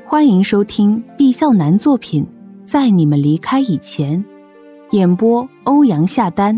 欢迎收听毕笑男作品《在你们离开以前》，演播欧阳夏丹。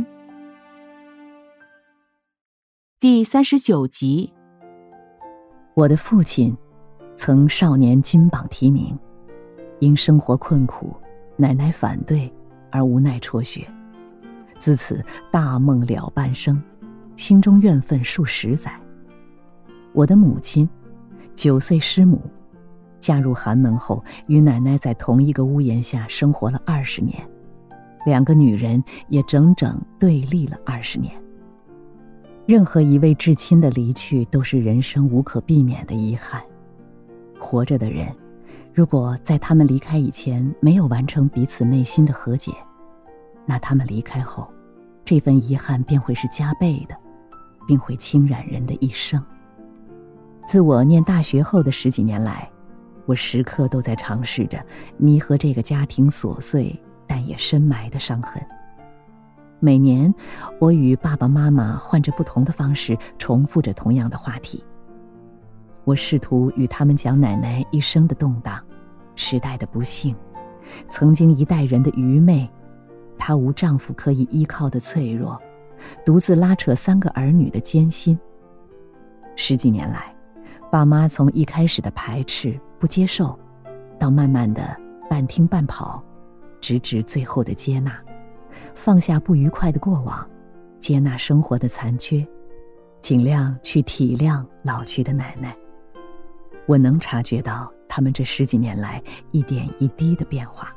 第39集。 我的父亲曾少年金榜题名，因生活困苦，奶奶反对而无奈辍学，自此大梦了半生，心中怨愤数十载。我的母亲9岁失母，嫁入寒门后与奶奶在同一个屋檐下生活了20年，2个女人也整整对立了20年。任何一位至亲的离去都是人生无可避免的遗憾。活着的人，如果在他们离开以前没有完成彼此内心的和解，那他们离开后，这份遗憾便会是加倍的，并会侵染人的一生。自我念大学后的10几年来，我时刻都在尝试着弥合这个家庭琐碎但也深埋的伤痕。每年我与爸爸妈妈换着不同的方式重复着同样的话题。我试图与他们讲奶奶一生的动荡，时代的不幸，曾经一代人的愚昧，她无丈夫可以依靠的脆弱，独自拉扯3个儿女的艰辛。10几年来，爸妈从一开始的排斥不接受，到慢慢的半听半跑，直至最后的接纳，放下不愉快的过往，接纳生活的残缺，尽量去体谅老去的奶奶。我能察觉到他们这10几年来一点一滴的变化。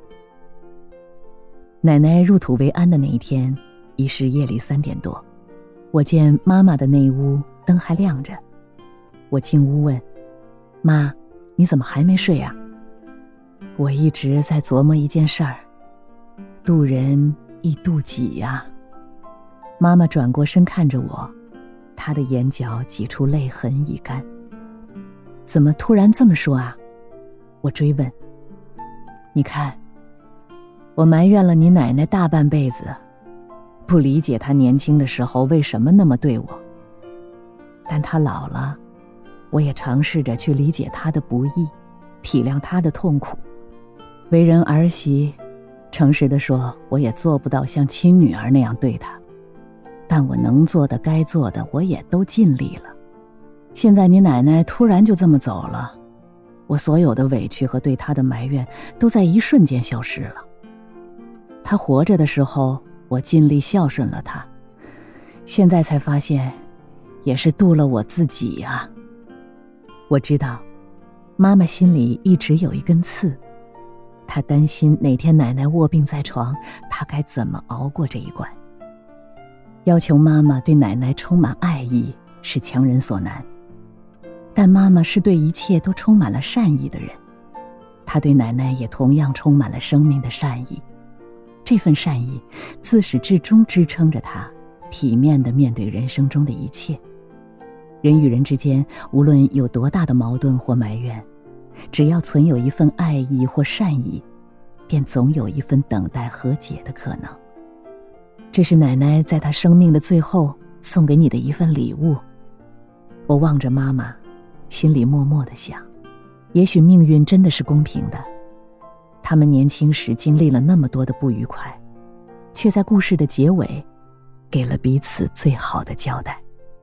奶奶入土为安的那一天，已是夜里3点多，我见妈妈的那屋灯还亮着，我进屋问：妈，你怎么还没睡啊？我一直在琢磨一件事儿，渡人亦渡己呀。妈妈转过身看着我，她的眼角挤出泪痕已干。怎么突然这么说啊？我追问。你看，我埋怨了你奶奶大半辈子，不理解她年轻的时候为什么那么对我，但她老了，我也尝试着去理解她的不易，体谅她的痛苦。为人儿媳，诚实地说，我也做不到像亲女儿那样对她，但我能做的该做的我也都尽力了。现在你奶奶突然就这么走了，我所有的委屈和对她的埋怨都在一瞬间消失了。她活着的时候，我尽力孝顺了她，现在才发现也是渡了我自己啊。我知道妈妈心里一直有一根刺，她担心哪天奶奶卧病在床，她该怎么熬过这一关。要求妈妈对奶奶充满爱意是强人所难，但妈妈是对一切都充满了善意的人，她对奶奶也同样充满了生命的善意。这份善意自始至终支撑着她体面地面对人生中的一切。人与人之间无论有多大的矛盾或埋怨，只要存有一份爱意或善意，便总有一份等待和解的可能。这是奶奶在她生命的最后送给你的一份礼物。我望着妈妈，心里默默地想，也许命运真的是公平的，他们年轻时经历了那么多的不愉快，却在故事的结尾给了彼此最好的交代。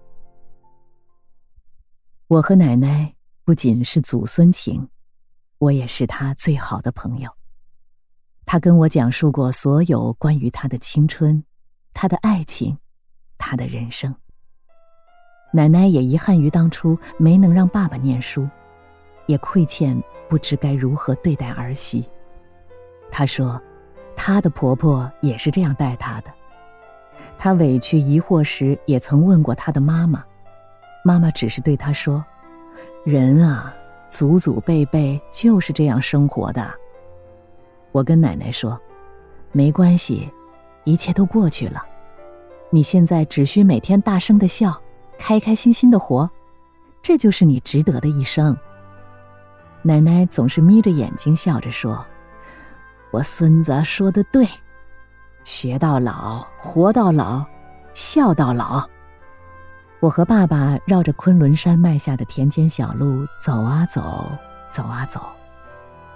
我和奶奶不仅是祖孙情，我也是她最好的朋友。她跟我讲述过所有关于她的青春，她的爱情，她的人生。奶奶也遗憾于当初没能让爸爸念书，也亏欠不知该如何对待儿媳。她说她的婆婆也是这样待她的，她委屈疑惑时也曾问过她的妈妈，妈妈只是对她说，人啊，祖祖辈辈就是这样生活的。我跟奶奶说，没关系，一切都过去了，你现在只需每天大声地笑，开开心心地活，这就是你值得的一生。奶奶总是眯着眼睛笑着说，我孙子说得对，学到老，活到老，笑到老。我和爸爸绕着昆仑山脉下的田间小路走啊走，走啊走，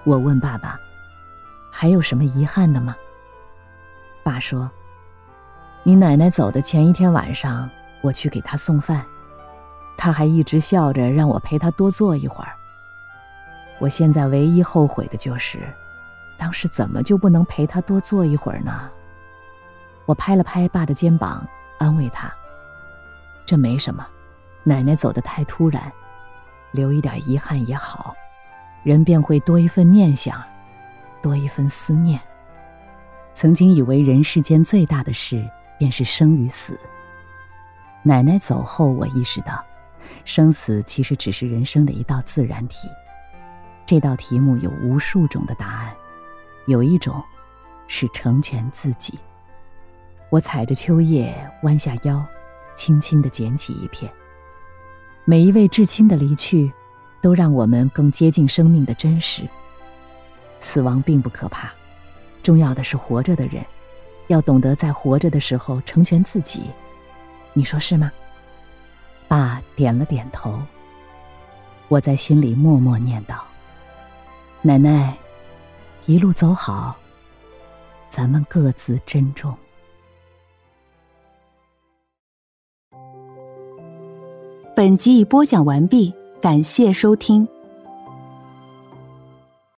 我问爸爸，还有什么遗憾的吗？爸说，你奶奶走的前一天晚上，我去给她送饭，她还一直笑着让我陪她多坐一会儿。我现在唯一后悔的就是，当时怎么就不能陪她多坐一会儿呢？我拍了拍爸的肩膀，安慰他，这没什么，奶奶走得太突然，留一点遗憾也好，人便会多一份念想，多一份思念。曾经以为人世间最大的事便是生与死，奶奶走后，我意识到生死其实只是人生的一道自然题。这道题目有无数种的答案，有一种是成全自己。我踩着秋叶弯下腰，轻轻地捡起一片。每一位至亲的离去，都让我们更接近生命的真实。死亡并不可怕，重要的是活着的人要懂得在活着的时候成全自己，你说是吗？爸点了点头。我在心里默默念道，奶奶一路走好，咱们各自珍重。 本集已播讲完毕，感谢收听。